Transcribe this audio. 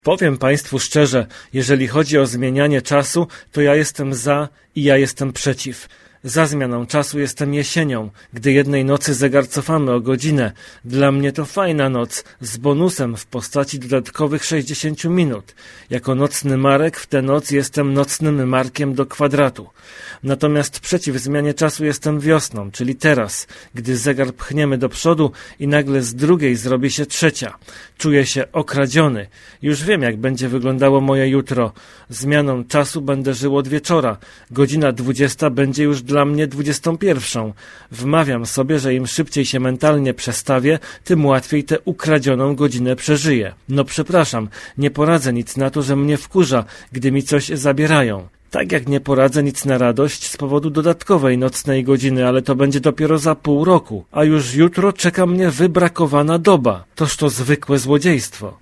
Powiem Państwu szczerze, jeżeli chodzi o zmienianie czasu, to ja jestem za i ja jestem przeciw. Za zmianą czasu jestem jesienią, gdy jednej nocy zegar cofamy o godzinę. Dla mnie to fajna noc, z bonusem w postaci dodatkowych 60 minut. Jako nocny Marek w tę noc jestem nocnym Markiem do kwadratu. Natomiast przeciw zmianie czasu jestem wiosną, czyli teraz, gdy zegar pchniemy do przodu i nagle z drugiej zrobi się trzecia. Czuję się okradziony. Już wiem, jak będzie wyglądało moje jutro. Zmianą czasu będę żył od wieczora. Godzina 20 będzie już dla mnie 21. Wmawiam sobie, że im szybciej się mentalnie przestawię, tym łatwiej tę ukradzioną godzinę przeżyję. No przepraszam, nie poradzę nic na to, że mnie wkurza, gdy mi coś zabierają. Tak jak nie poradzę nic na radość z powodu dodatkowej nocnej godziny, ale to będzie dopiero za pół roku. A już jutro czeka mnie wybrakowana doba. Toż to zwykłe złodziejstwo.